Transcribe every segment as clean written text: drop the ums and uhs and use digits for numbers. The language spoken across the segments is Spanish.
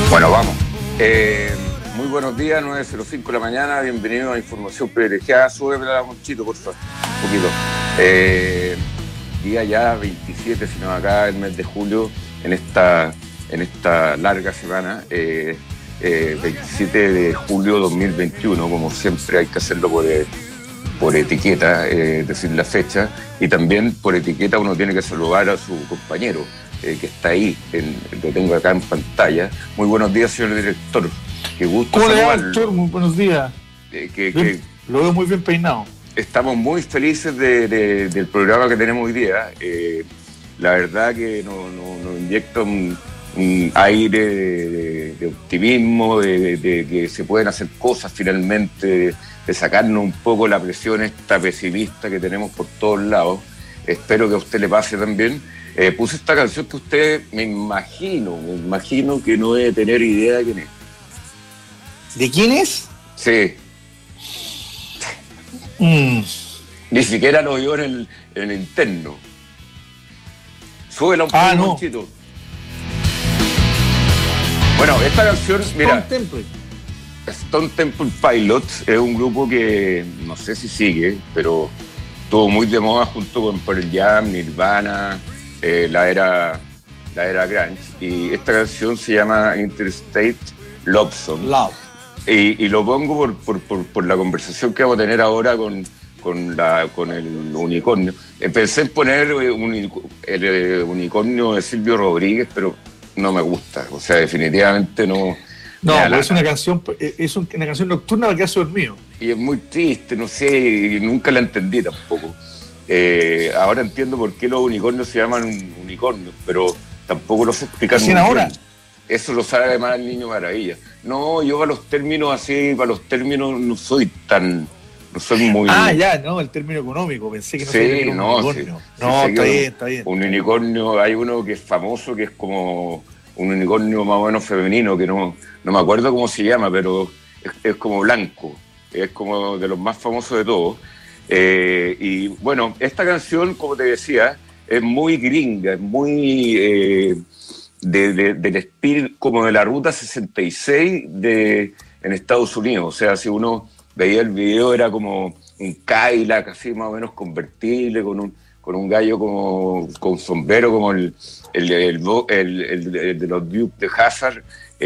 Bueno, vamos. Muy buenos días, 9:05 de la mañana. Bienvenidos a Información Privilegiada. Súbeme la Monchito, por favor. Un poquito. Día ya 27, sino acá el mes de julio, en esta larga semana. 27 de julio 2021, como siempre hay que hacerlo por etiqueta, decir la fecha, y también por etiqueta uno tiene que saludar a su compañero, que está ahí, lo tengo acá en pantalla. Muy buenos días, señor director. Qué gusto saludarlo. Hola, doctor, muy buenos días. Lo veo muy bien peinado. Estamos muy felices del programa que tenemos hoy día. La verdad que nos inyecta un aire de optimismo, de que se pueden hacer cosas finalmente, de sacarnos un poco la presión esta pesimista que tenemos por todos lados. Espero que a usted le pase también. Puse esta canción que usted, me imagino que no debe tener idea de quién es. ¿De quién es? Sí. Ni siquiera lo vio en el interno. Súbela un poco, no. Monchito. Bueno, esta canción, mira, Stone Temple Pilots es un grupo que no sé si sigue, pero estuvo muy de moda junto con Pearl Jam, Nirvana, la era grunge, y esta canción se llama Interstate Love Song. Y lo pongo por la conversación que vamos a tener ahora con el unicornio. Pensé en poner el unicornio de Silvio Rodríguez, pero no me gusta, o sea, definitivamente no. No, pues es una canción nocturna para quedarse dormido. Y es muy triste, no sé, y nunca la entendí tampoco. Ahora entiendo por qué los unicornios se llaman unicornios, pero tampoco lo sé explicar muy bien. Ahora? Eso lo sabe además el Niño Maravilla. No, yo para los términos no soy muy... el término económico, pensé que no sabía que era un unicornio. Sí, está bien. Un unicornio, hay uno que es famoso, que es como un unicornio más o menos femenino, que no me acuerdo cómo se llama, pero es como blanco, es como de los más famosos de todos. Y bueno, esta canción, como te decía, es muy gringa, es muy del espíritu como de la Ruta 66 en Estados Unidos. O sea, si uno veía el video, era como un Cadillac así más o menos convertible, con un gallo como con sombrero como el de los Duke de Hazzard,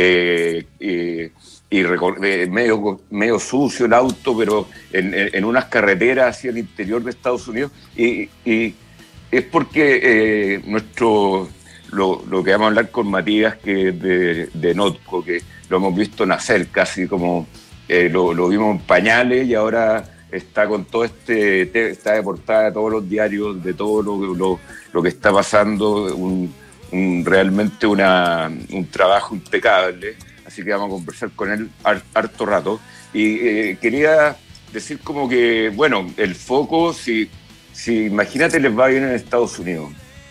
medio sucio el auto, pero en unas carreteras hacia el interior de Estados Unidos, y es porque lo que vamos a hablar con Matías, que es de Notco, que lo hemos visto nacer casi como lo vimos en pañales, y ahora está con todo está de portada de todos los diarios, de todo lo que está pasando, realmente un trabajo impecable. Así que vamos a conversar con él harto rato. Y quería decir como que, bueno, el foco, si imagínate, les va bien en Estados Unidos.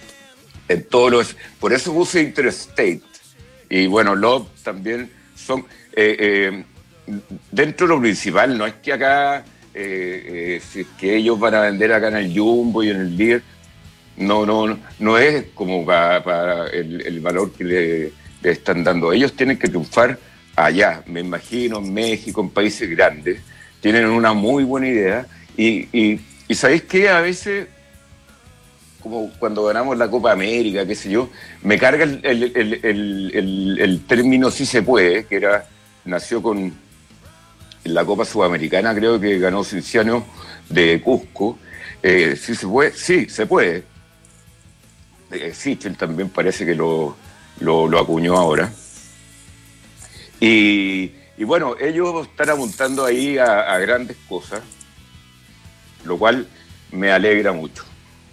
Por eso puse Interstate. Y bueno, Love también son... dentro de lo principal, no es que acá, si es que ellos van a vender acá en el Jumbo y en el Líder, no es como para el valor que le están dando. Ellos tienen que triunfar allá, me imagino, en México, en países grandes, tienen una muy buena idea, y ¿sabéis qué? A veces, como cuando ganamos la Copa América, qué sé yo, me carga el término "sí se puede", que nació con la Copa Sudamericana, creo que ganó Cienciano de Cusco. Sí se puede, sí se puede. Sichel también parece que lo acuñó ahora. Y bueno, ellos están apuntando ahí a grandes cosas, lo cual me alegra mucho.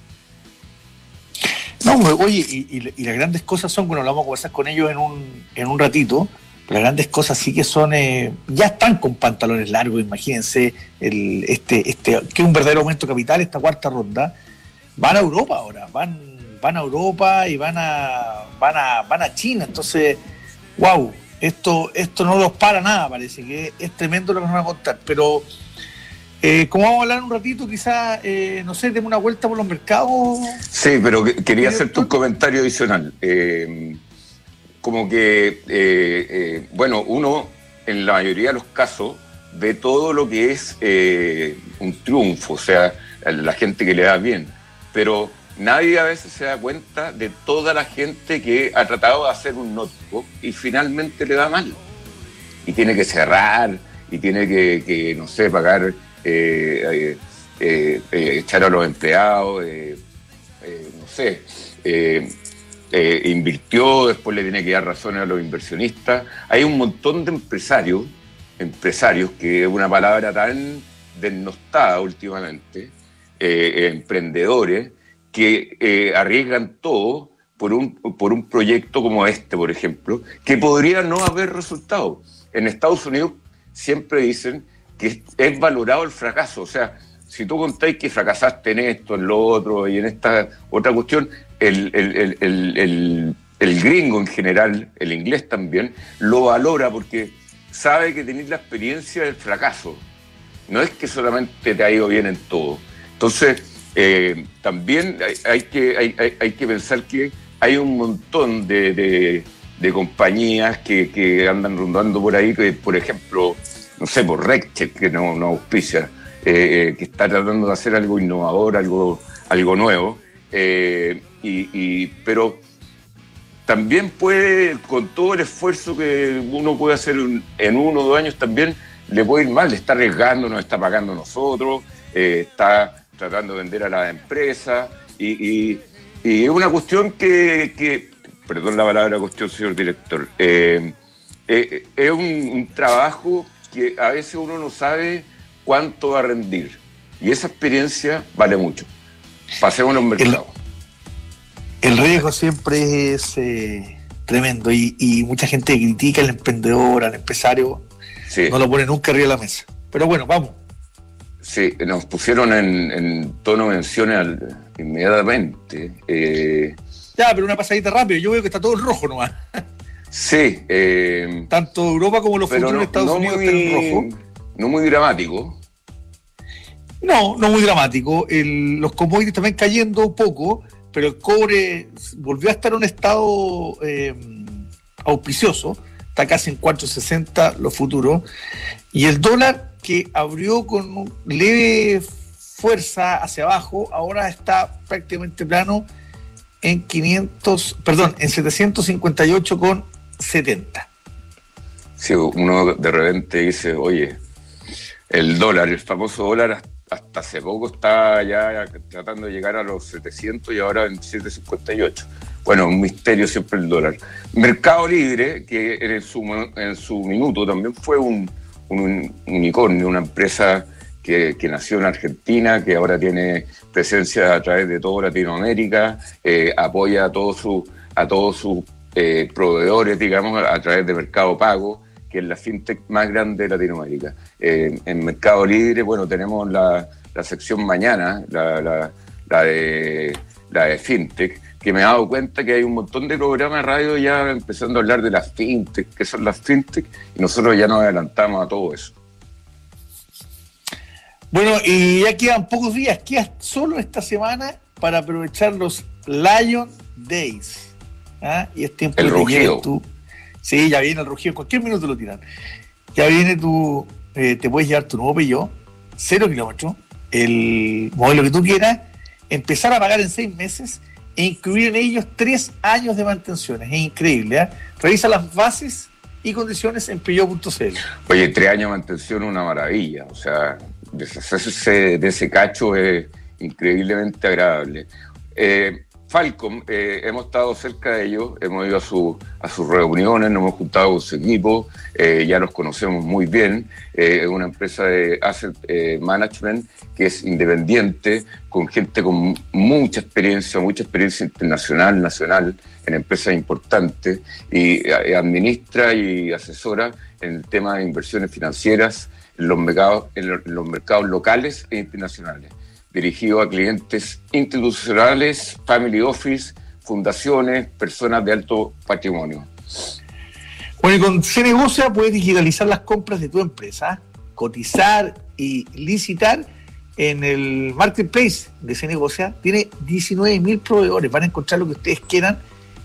No, oye, y las grandes cosas son, bueno, lo vamos a conversar con ellos en un ratito. Las grandes cosas sí que son, ya están con pantalones largos, imagínense, que es un verdadero aumento capital, esta cuarta ronda. Van a Europa ahora, van a Europa y van a China. Entonces, wow, esto no los para nada, parece que es tremendo lo que nos van a contar. Pero como vamos a hablar un ratito, quizás, no sé, demos una vuelta por los mercados. Sí, pero quería hacerte un comentario adicional. como que, bueno, uno en la mayoría de los casos ve todo lo que es un triunfo, o sea, la gente que le da bien, pero nadie a veces se da cuenta de toda la gente que ha tratado de hacer un notebook y finalmente le da mal. Y tiene que cerrar, y tiene que no sé, pagar, echar a los empleados, no sé, invirtió, después le tiene que dar razones a los inversionistas. Hay un montón de empresarios, que es una palabra tan dennostada últimamente, emprendedores, que arriesgan todo por un proyecto como este, por ejemplo, que podría no haber resultado. En Estados Unidos siempre dicen que es valorado el fracaso, o sea, si tú contáis que fracasaste en esto, en lo otro y en esta otra cuestión, el gringo en general, el inglés también, lo valora porque sabe que tenés la experiencia del fracaso. No es que solamente te ha ido bien en todo. Entonces, también hay que pensar que hay un montón de compañías que andan rondando por ahí, que por ejemplo, no sé, por Reccheck, que no auspicia, que está tratando de hacer algo innovador, algo nuevo, pero también puede, con todo el esfuerzo que uno puede hacer en 1 o 2 años, también le puede ir mal, le está arriesgando, nos está pagando a nosotros, está tratando de vender a la empresa, y es una cuestión que perdón la palabra cuestión, señor director, es un trabajo que a veces uno no sabe cuánto va a rendir, y esa experiencia vale mucho. Pasemos en un mercado. El riesgo siempre es tremendo, y mucha gente critica al emprendedor, al empresario, sí. No lo pone nunca arriba de la mesa. Pero bueno, vamos. Sí, nos pusieron en tono de menciones inmediatamente. Ya, pero una pasadita rápido, yo veo que está todo en rojo nomás. Sí. Tanto Europa como los futuros de Estados Unidos están en rojo. No muy dramático. No muy dramático. Los commodities también cayendo un poco, pero el cobre volvió a estar en un estado auspicioso, está casi en 4.60 los futuros, y el dólar, que abrió con leve fuerza hacia abajo, ahora está prácticamente plano en 758,70. Sí, uno de repente dice, oye, el dólar, el famoso dólar, hasta hace poco está ya tratando de llegar a los 700 y ahora en 758. Bueno, un misterio siempre el dólar. Mercado Libre, que en su minuto también fue un unicornio, una empresa que nació en Argentina, que ahora tiene presencia a través de toda Latinoamérica, apoya a todos sus proveedores, digamos, a través de Mercado Pago, que es la fintech más grande de Latinoamérica. En Mercado Libre, bueno, tenemos la sección mañana, la de fintech, que me he dado cuenta que hay un montón de programas de radio ya empezando a hablar de las fintech, que son las fintech, y nosotros ya nos adelantamos a todo eso. Bueno, y ya quedan pocos días, queda solo esta semana para aprovechar los Lion Days. ¿Ah? Y es tiempo el rugido. Sí, ya viene el rugido, en cualquier minuto lo tiran. Ya viene te puedes llevar tu nuevo Peugeot, 0 kilómetros, el modelo que tú quieras, empezar a pagar en 6 meses e incluir en ellos 3 años de mantenciones. Es increíble, ¿eh? Revisa las bases y condiciones en peugeot.cl. Oye, 3 años de mantención, una maravilla. O sea, deshacerse de ese cacho es increíblemente agradable. Falcom, hemos estado cerca de ellos, hemos ido a sus reuniones, nos hemos juntado con su equipo, ya los conocemos muy bien. Es una empresa de asset management que es independiente, con gente con mucha experiencia internacional, nacional, en empresas importantes, y administra y asesora en el tema de inversiones financieras en los mercados locales e internacionales, dirigido a clientes institucionales, family office, fundaciones, personas de alto patrimonio. Bueno, y con CNegocia puedes digitalizar las compras de tu empresa, cotizar y licitar en el marketplace de CNegocia. Tiene 19.000 proveedores, van a encontrar lo que ustedes quieran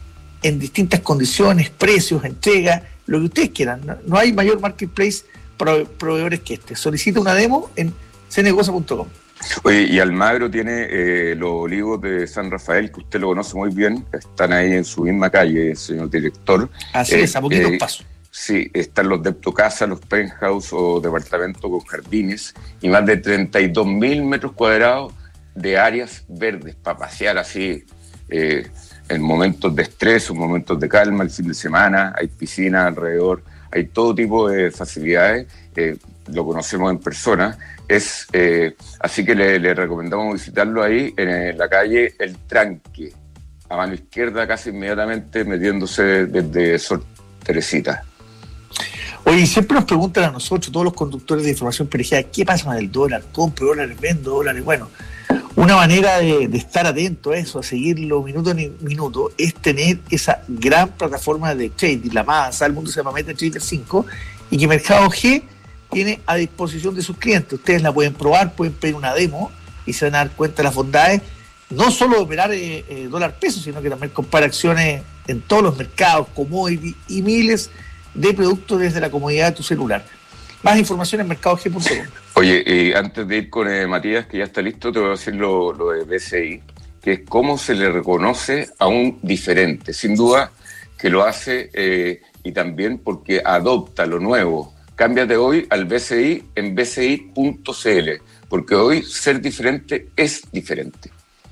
en distintas condiciones, precios, entrega, lo que ustedes quieran. No hay mayor marketplace proveedores que este. Solicita una demo en cnegosa.com. Oye, y Almagro tiene los olivos de San Rafael, que usted lo conoce muy bien, están ahí en su misma calle, señor director. Así es, a poquitos pasos. Sí, están los Deptocasa, los penthouse o departamentos con jardines y más de 32.000 metros cuadrados de áreas verdes para pasear así en momentos de estrés o momentos de calma, el fin de semana, hay piscinas alrededor, hay todo tipo de facilidades, lo conocemos en persona, así que le recomendamos visitarlo ahí en la calle El Tranque, a mano izquierda casi inmediatamente metiéndose desde Sor Teresita. Oye, siempre nos preguntan a nosotros, todos los conductores de información privilegiada, ¿qué pasa con el dólar? ¿Compro dólares? ¿Vendo dólares? Bueno, una manera de estar atento a eso, a seguirlo minuto a minuto, es tener esa gran plataforma de trading, la más avanzada del mundo, se llama MetaTrader 5, y que Mercado G tiene a disposición de sus clientes. Ustedes la pueden probar, pueden pedir una demo y se van a dar cuenta de las bondades, no solo de operar dólar-peso, sino que también comprar acciones en todos los mercados, commodities y miles de productos desde la comodidad de tu celular. Más información en mercadog.com. Oye, antes de ir con Matías, que ya está listo, te voy a decir lo de BCI, que es cómo se le reconoce a un diferente. Sin duda que lo hace y también porque adopta lo nuevo. Cámbiate hoy al BCI en bci.cl, porque hoy ser diferente es diferente.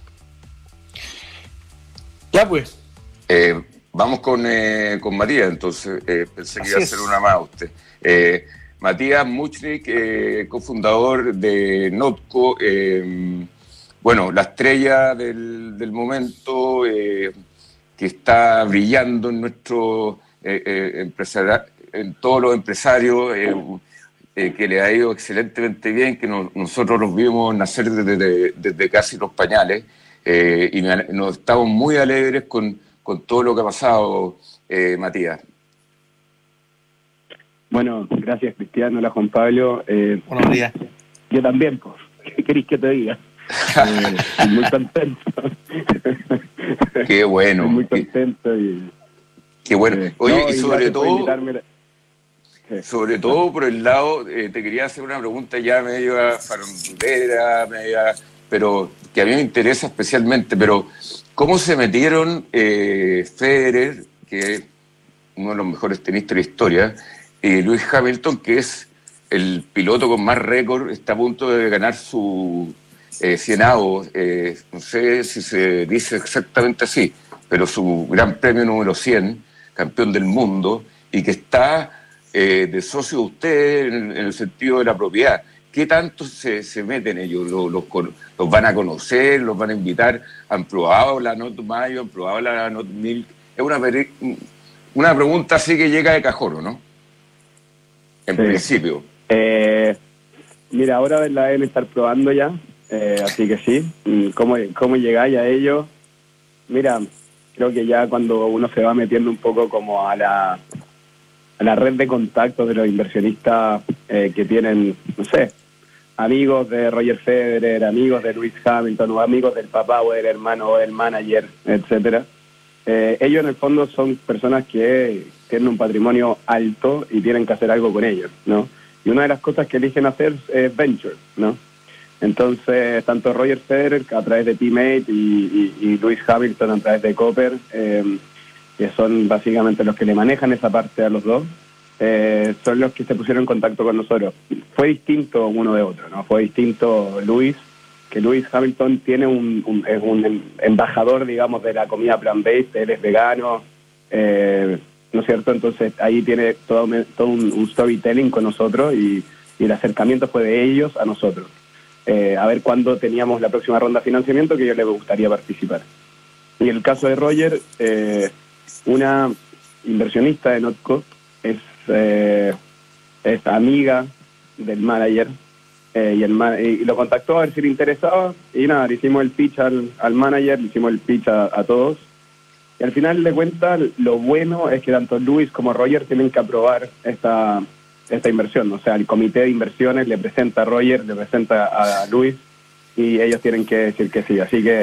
Ya pues. Vamos con Matías, entonces pensé que iba a hacer una más a usted. Matías Muchnik, cofundador de Notco, bueno, la estrella del momento, que está brillando en nuestro en todos los empresarios, que le ha ido excelentemente bien, que nosotros los vimos nacer desde casi los pañales, y nos estamos muy alegres con todo lo que ha pasado, Matías. Bueno, gracias Cristiano, hola Juan Pablo. Buenos días. Yo también, pues, ¿qué queréis que te diga? Estoy muy contento. Qué bueno. Estoy muy contento. Qué bueno. Oye, y sobre Sí. todo por el lado, te quería hacer una pregunta ya medio farandulera, pero que a mí me interesa especialmente, pero ¿cómo se metieron Federer, que es uno de los mejores tenistas de la historia, y Lewis Hamilton, que es el piloto con más récord, está a punto de ganar su 100avo, no sé si se dice exactamente así, pero su gran premio número 100, campeón del mundo, y que está de socio de usted en el sentido de la propiedad? ¿Qué tanto se meten ellos? ¿Los van a conocer? ¿Los van a invitar? ¿Han probado la Not Mayo? ¿Han probado la Not Milk? Es una pregunta así que llega de cajón, ¿no? En principio. Mira, ahora la deben estar probando ya, así que sí. ¿Cómo llegáis a ello? Mira, creo que ya cuando uno se va metiendo un poco como a la red de contactos de los inversionistas que tienen, no sé, amigos de Roger Federer, amigos de Lewis Hamilton, o amigos del papá o del hermano o del manager, etcétera. Ellos en el fondo son personas que tienen un patrimonio alto y tienen que hacer algo con ellos, ¿no? Y una de las cosas que eligen hacer es venture, ¿no? Entonces, tanto Roger Federer a través de Teammate y Lewis Hamilton a través de Copper, que son básicamente los que le manejan esa parte a los dos, son los que se pusieron en contacto con nosotros. Fue distinto uno de otro, ¿no? Fue distinto Lewis, que Lewis Hamilton tiene es un embajador, digamos, de la comida plant-based, él es vegano, ¿no es cierto? Entonces ahí tiene todo un storytelling con nosotros y el acercamiento fue de ellos a nosotros. A ver cuándo teníamos la próxima ronda de financiamiento, que yo le gustaría participar. Y en el caso de Roger, una inversionista de Notco es amiga del manager, y lo contactó a ver si le interesaba, y nada, le hicimos el pitch al manager, le hicimos el pitch a todos, y al final de cuentas lo bueno es que tanto Lewis como Roger tienen que aprobar esta inversión. O sea, el comité de inversiones le presenta a Roger, le presenta a Lewis, y ellos tienen que decir que sí. Así que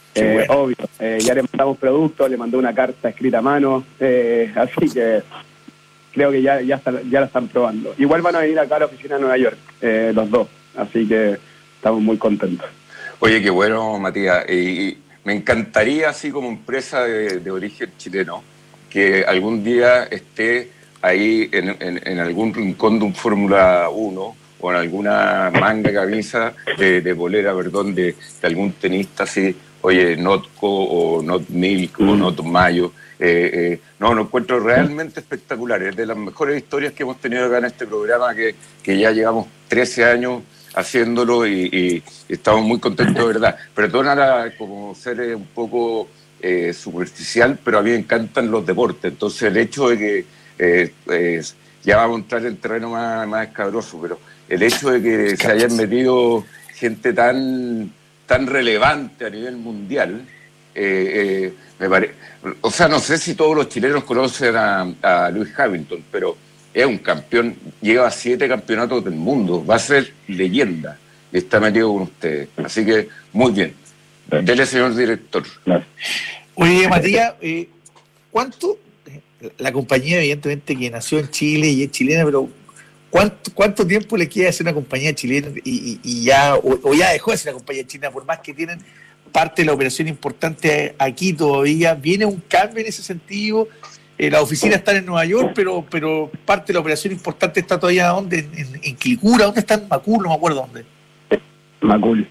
Bueno. Obvio, ya le mandamos productos, le mandé una carta escrita a mano, así que creo que ya la están probando. Igual van a venir acá a la oficina de Nueva York, los dos, así que estamos muy contentos. Oye, qué bueno, Matías. Y me encantaría, así como empresa de origen chileno, que algún día esté ahí en algún rincón de un Fórmula 1 o en alguna manga camisa de polera, perdón, de algún tenista así, oye, Notco o Not Milk o Not Mayo. No, lo encuentro realmente espectacular. Es de las mejores historias que hemos tenido acá en este programa, que ya llevamos 13 años haciéndolo y estamos muy contentos, de verdad. Perdona como ser un poco superficial, pero a mí me encantan los deportes. Entonces el hecho de que ya vamos a entrar en terreno más escabroso, pero el hecho de que se hayan metido gente tan relevante a nivel mundial, me parece. O sea, no sé si todos los chilenos conocen a Lewis Hamilton, pero es un campeón, lleva 7 campeonatos del mundo, va a ser leyenda y está metido con ustedes. Así que, muy bien. Dele, señor director. Oye, Matías, ¿cuánto? La compañía, evidentemente, que nació en Chile y es chilena, pero ¿cuánto tiempo le queda a ser una compañía chilena y ya, o ya dejó de ser una compañía chilena, por más que tienen parte de la operación importante aquí todavía? ¿Viene un cambio en ese sentido? Las oficinas están en Nueva York, pero parte de la operación importante está todavía ¿dónde? ¿En Quilicura? ¿Dónde está? En Macul, no me acuerdo dónde. Macul.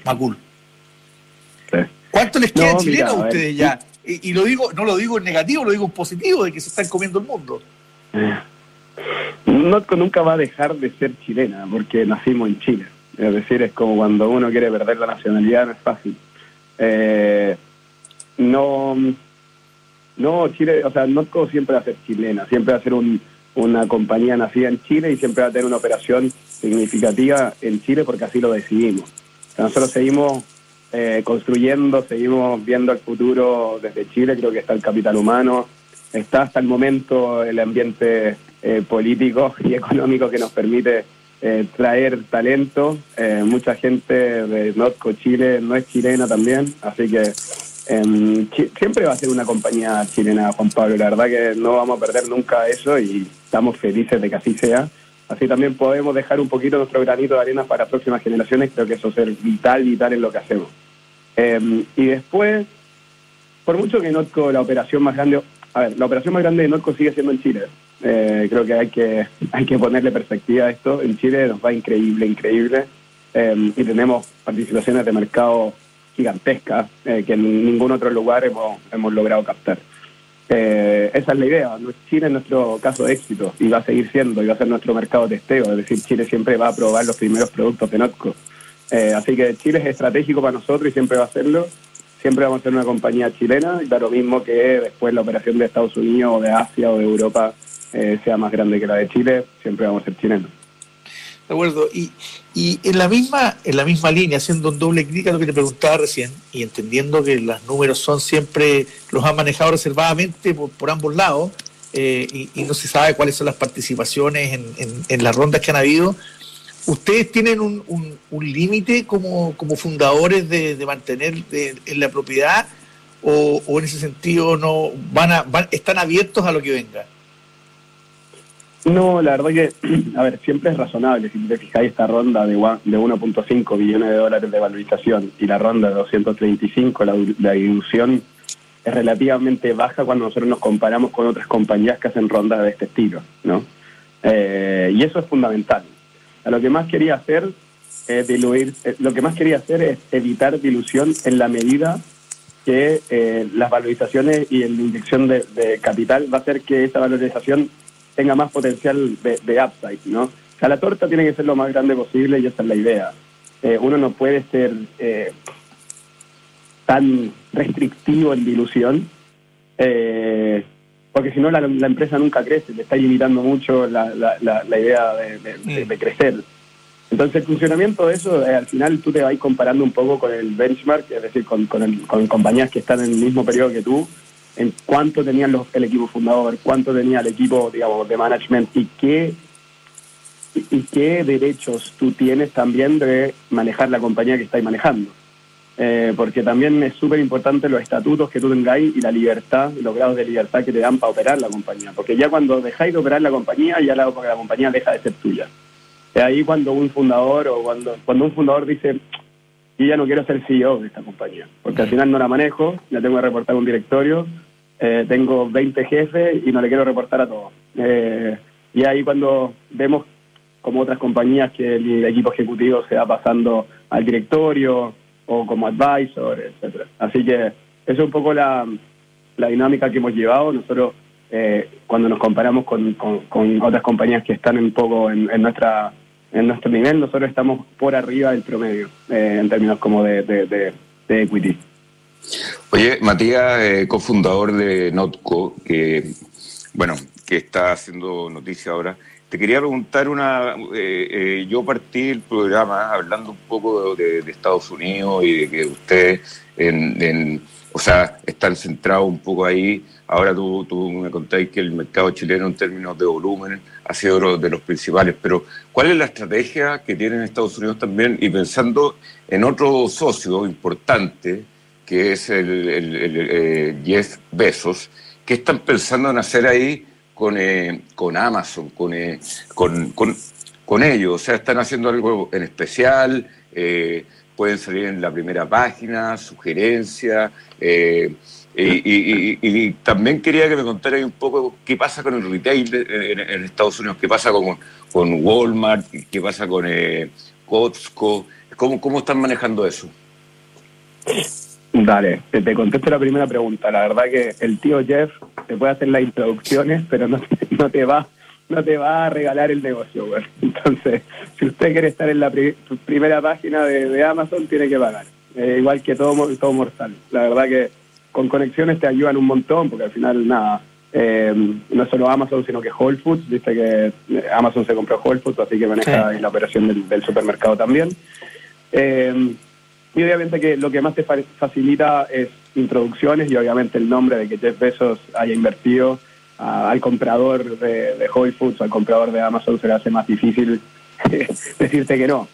Sí. ¿Cuánto les queda chileno a ustedes ya? Sí. Y lo digo, no lo digo en negativo, lo digo en positivo, de que se están comiendo el mundo. Notco nunca va a dejar de ser chilena, porque nacimos en Chile. Es decir, es como cuando uno quiere perder la nacionalidad, no es fácil. No, Chile, o sea, Notco siempre va a ser chilena, siempre va a ser una compañía nacida en Chile y siempre va a tener una operación significativa en Chile porque así lo decidimos. O sea, nosotros seguimos construyendo, seguimos viendo el futuro desde Chile. Creo que está el capital humano, está hasta el momento el ambiente político y económico que nos permite traer talento. Mucha gente de Notco Chile no es chilena también, así que siempre va a ser una compañía chilena, Juan Pablo. La verdad que no vamos a perder nunca eso y estamos felices de que así sea. Así también podemos dejar un poquito nuestro granito de arena para próximas generaciones. Creo que eso es vital en lo que hacemos. Y después, por mucho que Notco, la operación más grande de Notco sigue siendo en Chile. Creo que hay que ponerle perspectiva a esto. En Chile nos va increíble. Y tenemos participaciones de mercado gigantescas que en ningún otro lugar hemos logrado captar. Esa es la idea. Chile es nuestro caso de éxito y va a seguir siendo, y va a ser nuestro mercado testeo. Es decir, Chile siempre va a probar los primeros productos de Notco. Así que Chile es estratégico para nosotros y siempre va a serlo. Siempre vamos a ser una compañía chilena, y da lo mismo que después la operación de Estados Unidos o de Asia o de Europa sea más grande que la de Chile, siempre vamos a ser chilenos. De acuerdo. Y en la misma línea, haciendo un doble crítica a lo que te preguntaba recién, y entendiendo que los números siempre los han manejado reservadamente por ambos lados, y no se sabe cuáles son las participaciones en las rondas que han habido, ¿ustedes tienen un límite como fundadores de mantener en la propiedad o en ese sentido no están abiertos a lo que venga? No, la verdad que, a ver, siempre es razonable. Si te fijáis, esta ronda de 1.5 billones de dólares de valorización y la ronda de 235, la dilución es relativamente baja cuando nosotros nos comparamos con otras compañías que hacen rondas de este estilo, ¿no? Y eso es fundamental. Lo que más quería hacer es evitar dilución en la medida que las valorizaciones y la inyección de capital va a hacer que esa valorización tenga más potencial de upside, ¿no? O sea, la torta tiene que ser lo más grande posible y esa es la idea. Uno no puede ser tan restrictivo en dilución, porque si no la empresa nunca crece, le está limitando mucho la idea de crecer. Entonces el funcionamiento de eso, al final tú te vas comparando un poco con el benchmark, es decir, con compañías que están en el mismo periodo que tú, en cuánto tenían el equipo fundador, cuánto tenía el equipo, digamos, de management y qué derechos tú tienes también de manejar la compañía que estáis manejando. porque también es súper importante los estatutos que tú tengáis y la libertad, los grados de libertad que te dan para operar la compañía, porque ya cuando dejáis de operar la compañía, ya la compañía deja de ser tuya. Es ahí cuando un fundador o cuando un fundador dice, yo ya no quiero ser CEO de esta compañía, porque al final no la manejo, ya tengo que reportar a un directorio, tengo 20 jefes y no le quiero reportar a todos. Y ahí cuando vemos como otras compañías que el equipo ejecutivo se va pasando al directorio o como advisor, etcétera. Así que eso es un poco la dinámica que hemos llevado. Nosotros, cuando nos comparamos con otras compañías que están un poco en nuestro nivel, nosotros estamos por arriba del promedio, en términos como de equity. Oye, Matías, cofundador de Notco, que está haciendo noticia ahora, te quería preguntar yo partí el programa hablando un poco de Estados Unidos y de que ustedes están centrados un poco ahí. Ahora tú me contáis que el mercado chileno en términos de volumen ha sido uno de los principales, pero ¿cuál es la estrategia que tienen Estados Unidos también? Y pensando en otro socio importante, que es el Jeff Bezos, ¿qué están pensando en hacer ahí con Amazon, con ellos? O sea, ¿están haciendo algo en especial? Pueden salir en la primera página, sugerencias. Y también quería que me contaras un poco qué pasa con el retail en Estados Unidos, qué pasa con Walmart, qué pasa con Costco, ¿cómo están manejando eso? Dale, te contesto la primera pregunta. La verdad que el tío Jeff te puede hacer las introducciones, pero no te va a regalar el negocio, güey. Entonces, si usted quiere estar en la primera página de Amazon, tiene que pagar. Igual que todo mortal. La verdad que con conexiones te ayudan un montón, porque al final, nada, no es solo Amazon, sino que Whole Foods. Viste que Amazon se compró Whole Foods, así que maneja la operación del supermercado también. Y obviamente que lo que más te facilita es introducciones y obviamente el nombre de que Jeff Bezos haya invertido al comprador de Whole Foods o al comprador de Amazon se le hace más difícil decirte que no.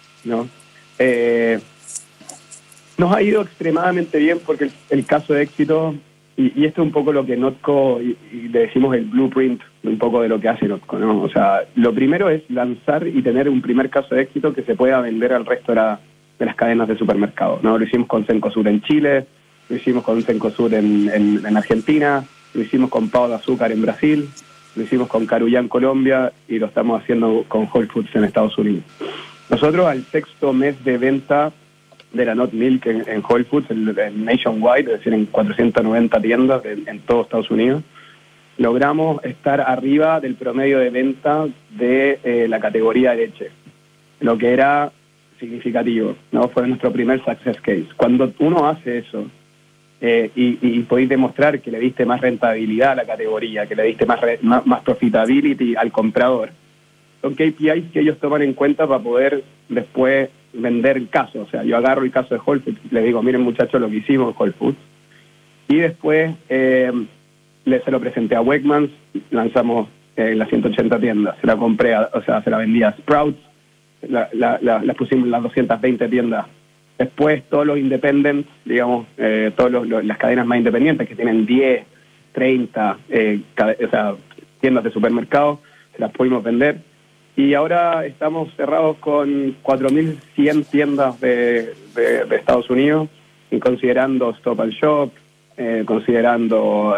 Nos ha ido extremadamente bien porque el caso de éxito, y esto es un poco lo que Notco, y le decimos el blueprint, un poco de lo que hace Notco, ¿no? O sea, lo primero es lanzar y tener un primer caso de éxito que se pueda vender al resto de las cadenas de supermercados, ¿no? Lo hicimos con Cencosud en Chile, lo hicimos con Cencosud en Argentina, lo hicimos con Pau de Azúcar en Brasil, lo hicimos con Caruyá en Colombia y lo estamos haciendo con Whole Foods en Estados Unidos. Nosotros al 6º mes de venta de la Not Milk en Whole Foods, en Nationwide, es decir, en 490 tiendas en todo Estados Unidos, logramos estar arriba del promedio de venta de la categoría de leche, lo que era significativo, ¿no? Fue nuestro primer success case. Cuando uno hace eso y podéis demostrar que le diste más rentabilidad a la categoría, que le diste más profitability al comprador, son KPIs que ellos toman en cuenta para poder después vender el caso. O sea, yo agarro el caso de Whole Foods y le digo, miren muchachos lo que hicimos en Whole Foods, y después se lo presenté a Wegmans, lanzamos las 180 tiendas, se la compré, se la vendía a Sprouts, la pusimos en las 220 tiendas. Después todos los independents, digamos, todas las cadenas más independientes que tienen 10, 30 tiendas de supermercado, se las pudimos vender. Y ahora estamos cerrados con 4.100 tiendas de Estados Unidos, y considerando Stop and Shop, considerando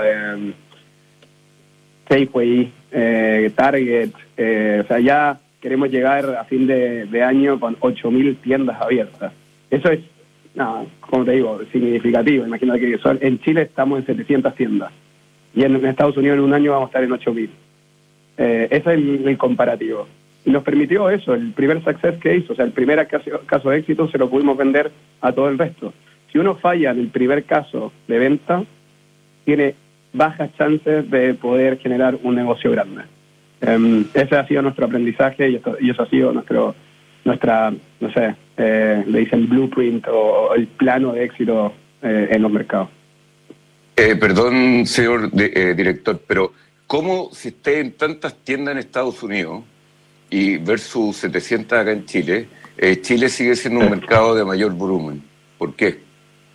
Safeway, Target, ya queremos llegar a fin de año con 8.000 tiendas abiertas. Eso es, como te digo, significativo. Imagínate que en Chile estamos en 700 tiendas y en Estados Unidos en un año vamos a estar en 8.000. Ese es el comparativo. Y nos permitió eso, el primer success case, o sea, el primer caso de éxito se lo pudimos vender a todo el resto. Si uno falla en el primer caso de venta, tiene bajas chances de poder generar un negocio grande. Ese ha sido nuestro aprendizaje y eso ha sido nuestra, no sé, le dicen blueprint o el plano de éxito en los mercados. Perdón, señor director, pero ¿cómo si esté en tantas tiendas en Estados Unidos y versus 700 acá en Chile, Chile sigue siendo un mercado de mayor volumen? ¿Por qué?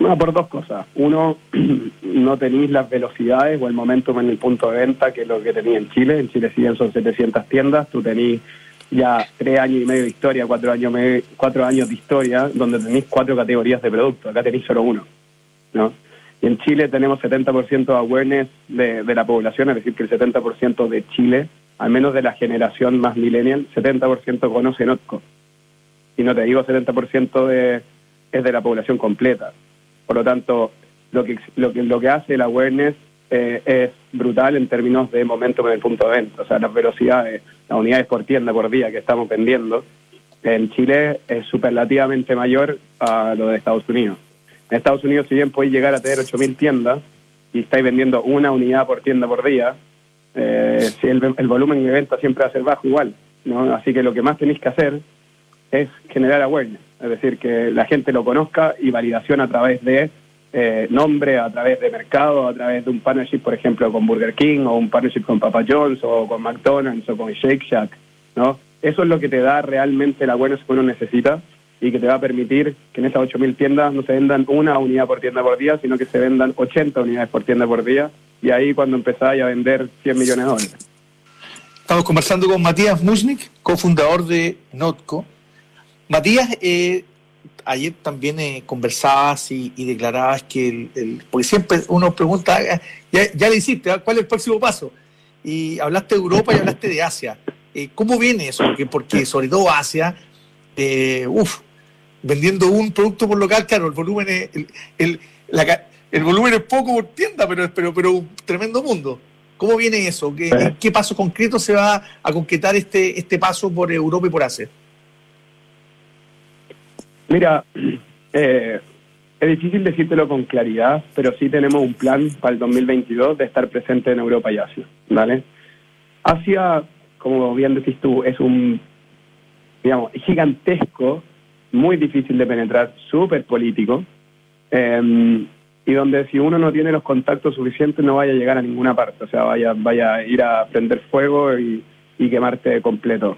No, por dos cosas. Uno, no tenéis las velocidades o el momentum en el punto de venta que es lo que tenía en Chile. En Chile, si bien son 700 tiendas, tú tenés ya 3 años y medio de historia, 4 años de historia, donde tenéis 4 categorías de producto. Acá tenéis solo uno, ¿no? Y en Chile tenemos 70% de awareness de la población, es decir, que el 70% de Chile, al menos de la generación más millennial, 70% conoce Notco. Y no te digo 70% es de la población completa. Por lo tanto, lo que hace el awareness es brutal en términos de momentum en el punto de venta. O sea, las velocidades, las unidades por tienda por día que estamos vendiendo, en Chile es superlativamente mayor a lo de Estados Unidos. En Estados Unidos, si bien podéis llegar a tener 8.000 tiendas y estáis vendiendo una unidad por tienda por día, si el volumen de venta siempre va a ser bajo igual, ¿no? Así que lo que más tenéis que hacer es generar awareness, es decir, que la gente lo conozca y validación a través de nombre, a través de mercado, a través de un partnership, por ejemplo, con Burger King, o un partnership con Papa John's, o con McDonald's, o con Shake Shack, ¿no? Eso es lo que te da realmente el awareness que uno necesita y que te va a permitir que en esas 8.000 tiendas no se vendan una unidad por tienda por día, sino que se vendan 80 unidades por tienda por día, y ahí cuando empezáis a vender $100 millones. Estamos conversando con Matías Muchnik, cofundador de Notco. Matías, ayer también conversabas y declarabas que porque siempre uno pregunta, ya le hiciste, ¿cuál es el próximo paso? Y hablaste de Europa y hablaste de Asia. ¿Cómo viene eso? Porque sobre todo Asia, vendiendo un producto por local, claro, el volumen el volumen es poco por tienda, pero un tremendo mundo. ¿Cómo viene eso? ¿Qué paso concreto se va a concretar este paso por Europa y por Asia? Mira, es difícil decírtelo con claridad, pero sí tenemos un plan para el 2022 de estar presente en Europa y Asia, ¿vale? Asia, como bien decís tú, es gigantesco, muy difícil de penetrar, súper político, y donde si uno no tiene los contactos suficientes no vaya a llegar a ninguna parte, o sea, vaya a ir a prender fuego y quemarte completo.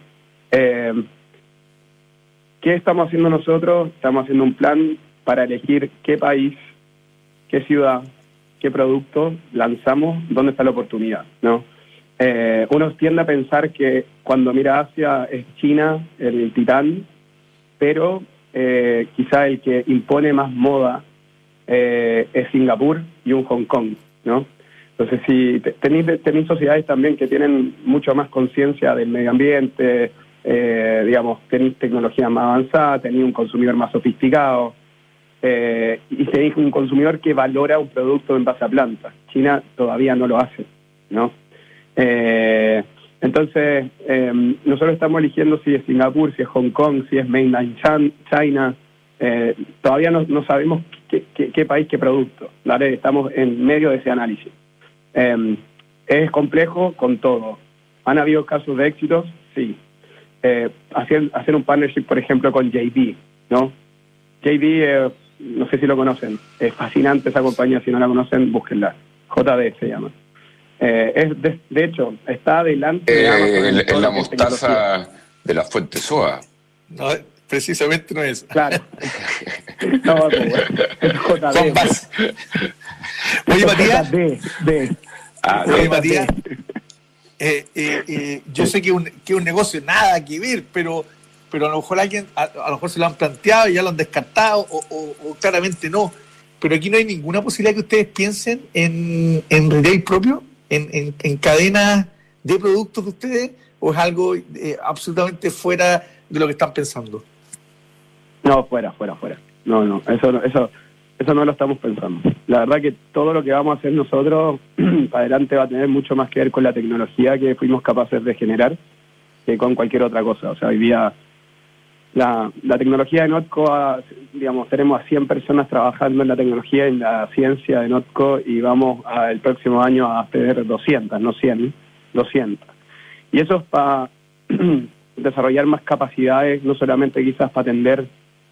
¿Qué estamos haciendo nosotros? Estamos haciendo un plan para elegir qué país, qué ciudad, qué producto lanzamos, dónde está la oportunidad, ¿no? Uno tiende a pensar que cuando mira Asia es China, el titán, pero quizá el que impone más moda es Singapur y un Hong Kong, ¿no? Entonces, si tenéis sociedades también que tienen mucho más conciencia del medio ambiente, tenéis tecnología más avanzada, tenéis un consumidor más sofisticado, y tenéis un consumidor que valora un producto en base a plantas. China todavía no lo hace, ¿no? Entonces, nosotros estamos eligiendo si es Singapur, si es Hong Kong, si es Mainland China. Todavía no sabemos qué país, qué producto, ¿vale? Estamos en medio de ese análisis. Es complejo con todo. ¿Han habido casos de éxitos? Sí. Hacer un partnership, por ejemplo, con JD, ¿no? JD, no sé si lo conocen, es fascinante esa compañía, si no la conocen, búsquenla. JD se llama. De hecho, está adelante de Amazon. Es la mostaza de la Fuente Soa. No, precisamente no es. Claro. No, es JD. Oye, Matías. Oye, Matías. Yo sé que es un negocio nada que ver, pero a lo mejor a lo mejor se lo han planteado y ya lo han descartado, o claramente no. Pero aquí no hay ninguna posibilidad que ustedes piensen en retail propio, en cadenas de productos de ustedes, o es algo absolutamente fuera de lo que están pensando. No, fuera. No, eso no lo estamos pensando. La verdad que todo lo que vamos a hacer nosotros para adelante va a tener mucho más que ver con la tecnología que fuimos capaces de generar que con cualquier otra cosa. O sea, hoy día la tecnología de Notco, tenemos a 100 personas trabajando en la tecnología y en la ciencia de Notco, y vamos el próximo año a tener 200, no 100, 200. Y eso es para desarrollar más capacidades, no solamente quizás para atender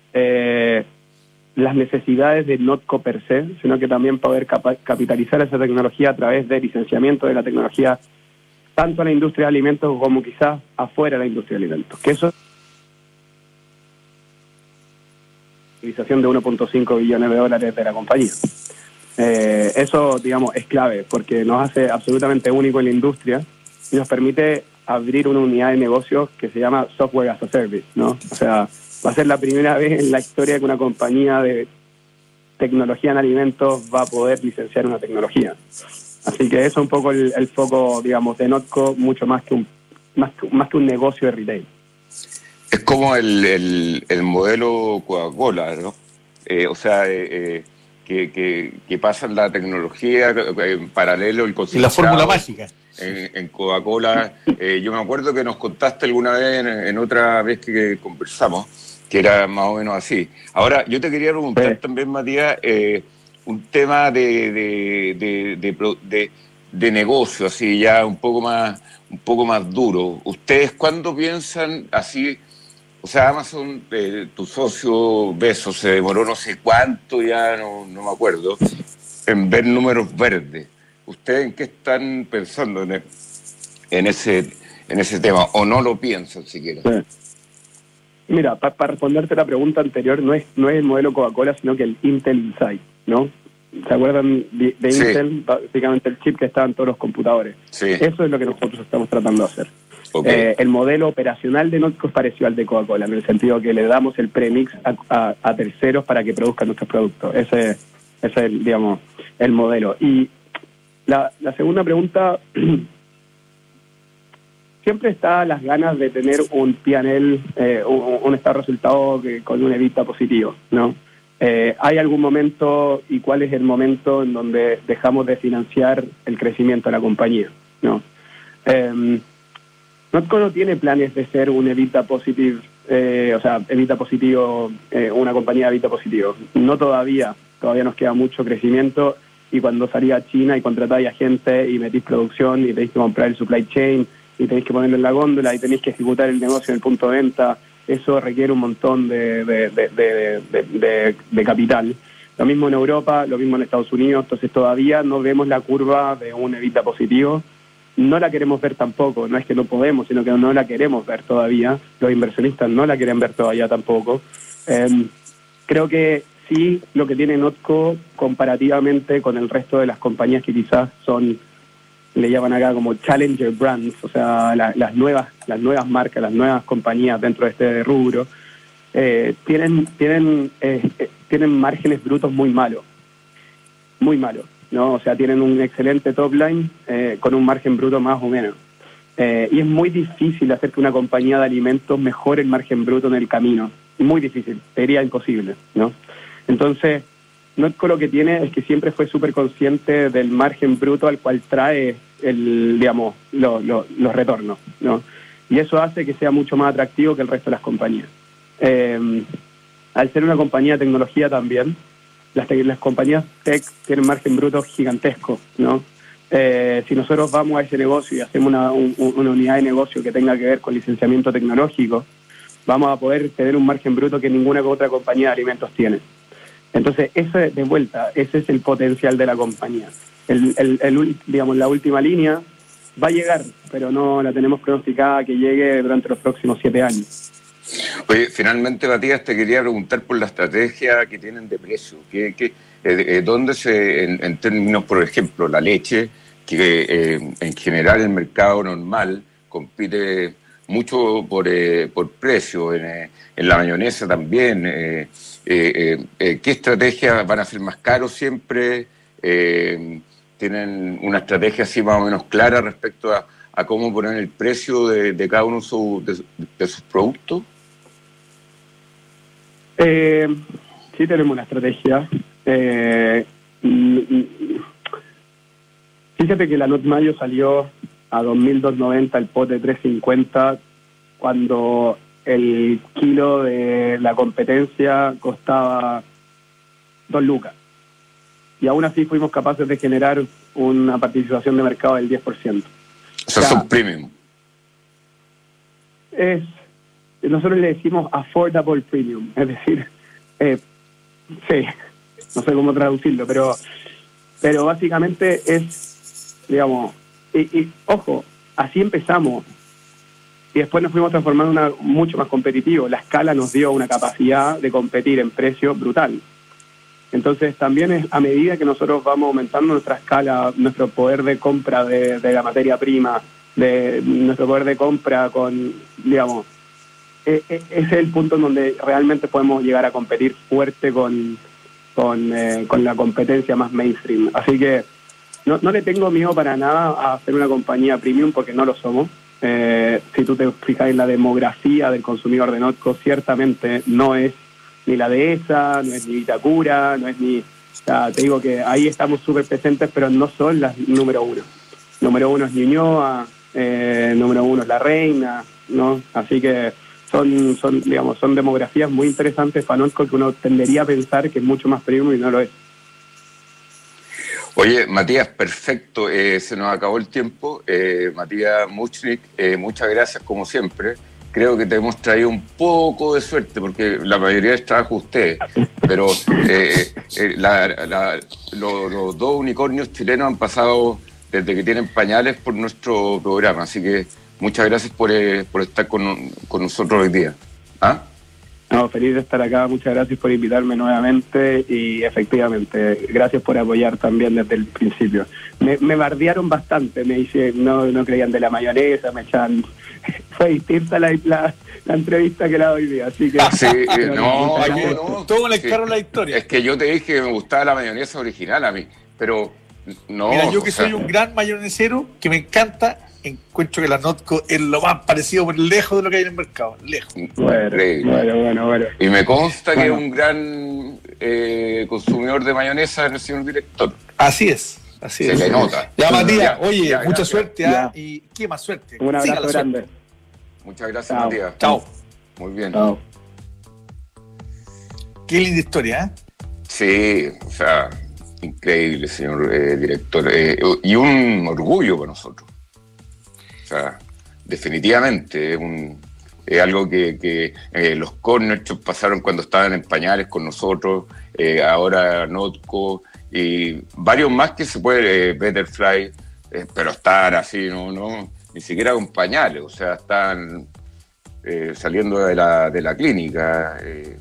las necesidades de Notco per se, sino que también poder capitalizar esa tecnología a través de licenciamiento de la tecnología, tanto en la industria de alimentos como quizás afuera de la industria de alimentos. Que eso utilización de 1.5 billones de dólares de la compañía. Eso, digamos, es clave porque nos hace absolutamente único en la industria y nos permite abrir una unidad de negocios que se llama Software as a Service, ¿no? O sea, va a ser la primera vez en la historia que una compañía de tecnología en alimentos va a poder licenciar una tecnología. Así que eso es un poco el foco, digamos, de Notco, mucho más que un negocio de retail. Es como el modelo Coca-Cola, ¿no? O sea, que pasan la tecnología en paralelo el Y la fórmula mágica. En Coca-Cola. Yo me acuerdo que nos contaste alguna vez en otra vez que conversamos, que era más o menos así. Ahora, yo te quería preguntar también, Matías, un tema de negocio, así ya un poco más duro. ¿Ustedes cuándo piensan así? O sea, Amazon, tu socio Bezos se demoró no sé cuánto, ya no me acuerdo, en ver números verdes. ¿Ustedes en qué están pensando en ese tema? ¿O no lo piensan siquiera? Mira, para responderte la pregunta anterior, no es el modelo Coca-Cola, sino que el Intel Inside, ¿no? ¿Se acuerdan de Sí. Intel? Básicamente el chip que está en todos los computadores. Sí. Eso es lo que nosotros estamos tratando de hacer. Okay. El modelo operacional de Notco es parecido al de Coca-Cola, en el sentido que le damos el premix a terceros para que produzcan nuestros productos. Ese es digamos, el modelo. Y la segunda pregunta, siempre está las ganas de tener un P&L, un estado de resultado con un EBITDA positivo, ¿no? ¿Hay algún momento y cuál es el momento en donde dejamos de financiar el crecimiento de la compañía, ¿no? Notco no tiene planes de ser un EBITDA positivo, EBITDA positivo, una compañía de EBITDA positivo. No todavía nos queda mucho crecimiento, y cuando salís a China y contratáis a gente y metís producción y tenéis que comprar el supply chain y tenéis que ponerlo en la góndola y tenéis que ejecutar el negocio en el punto de venta, eso requiere un montón de capital. Lo mismo en Europa, lo mismo en Estados Unidos, entonces todavía no vemos la curva de un EBITDA positivo. No la queremos ver tampoco, no es que no podemos, sino que no la queremos ver todavía. Los inversionistas no la quieren ver todavía tampoco. Creo que sí, lo que tiene Notco comparativamente con el resto de las compañías que quizás son, le llaman acá como challenger brands, o sea, las nuevas marcas, las nuevas compañías dentro de este rubro, tienen márgenes brutos muy malos, ¿no? O sea, tienen un excelente top line con un margen bruto más o menos. Y es muy difícil hacer que una compañía de alimentos mejore el margen bruto en el camino. Muy difícil, sería imposible, ¿no? Entonces, Notco lo que tiene es que siempre fue súper consciente del margen bruto al cual trae los retornos, ¿no? Y eso hace que sea mucho más atractivo que el resto de las compañías. Al ser una compañía de tecnología también, las compañías tech tienen margen bruto gigantesco, ¿no? Si nosotros vamos a ese negocio y hacemos una unidad de negocio que tenga que ver con licenciamiento tecnológico, vamos a poder tener un margen bruto que ninguna otra compañía de alimentos tiene. Entonces, ese es el potencial de la compañía. La última línea va a llegar, pero no la tenemos pronosticada que llegue durante los próximos 7 años. Oye, finalmente, Matías, te quería preguntar por la estrategia que tienen de precio. ¿Dónde en términos, por ejemplo, la leche, que en general el mercado normal compite mucho por precio, en la mayonesa también? ¿Qué estrategias van a ser más caros siempre? ¿Tienen una estrategia así más o menos clara respecto a cómo poner el precio de cada uno de sus productos? Sí tenemos una estrategia. Fíjate que la Not Mayo salió a 2.290 el pote 350 cuando el kilo de la competencia costaba 2 lucas. Y aún así fuimos capaces de generar una participación de mercado del 10%. O sea, son premium. Nosotros le decimos affordable premium, es decir, sí, no sé cómo traducirlo, pero básicamente es, digamos, y ojo, así empezamos. y después nos fuimos transformando en una mucho más competitivo. La escala nos dio una capacidad de competir en precio brutal. Entonces también es a medida que nosotros vamos aumentando nuestra escala, nuestro poder de compra de la materia prima, de nuestro poder de compra con, digamos, ese es el punto en donde realmente podemos llegar a competir fuerte con la competencia más mainstream. Así que no le tengo miedo para nada a hacer una compañía premium, porque no lo somos. Si tú te fijas en la demografía del consumidor de Notco, ciertamente no es ni la dehesa, no es ni Vitacura, no es ni... O sea, te digo que ahí estamos súper presentes, pero no son las número uno. Número uno es Ñuñoa, número uno es La Reina, ¿no? Así que son demografías muy interesantes para Notco, que uno tendería a pensar que es mucho más premium y no lo es. Oye, Matías, perfecto. Se nos acabó el tiempo. Matías Muchnik, muchas gracias como siempre. Creo que te hemos traído un poco de suerte, porque la mayoría del trabajo ustedes, pero los dos unicornios chilenos han pasado desde que tienen pañales por nuestro programa, así que muchas gracias por estar con nosotros hoy día. ¿Ah? No, feliz de estar acá, muchas gracias por invitarme nuevamente y efectivamente, gracias por apoyar también desde el principio. Me bardearon bastante, me dice, no creían de la mayonesa, me echaban... Fue distinta la entrevista que la doy hoy día, así que... Sí, no, todo le claro la historia. Es que yo te dije que me gustaba la mayonesa original a mí, pero no... Mira, yo que soy un gran mayonesero, que me encanta... Encuentro que la Notco es lo más parecido por lejos de lo que hay en el mercado, lejos. Bueno. Y me consta que es un gran consumidor de mayonesa el señor director. Así es. Se le nota. Ya, Matías, oye, mucha suerte. Y qué más suerte. Un abrazo grande. Muchas gracias, Matías. Chao. Muy bien. Chao. Qué linda historia, Sí, o sea, increíble, señor director. Y un orgullo para nosotros. O sea, definitivamente es algo que los corners pasaron cuando estaban en pañales con nosotros, ahora Notco y varios más que se puede, Betterfly, pero están así, no ni siquiera con pañales, o sea, están saliendo de la clínica.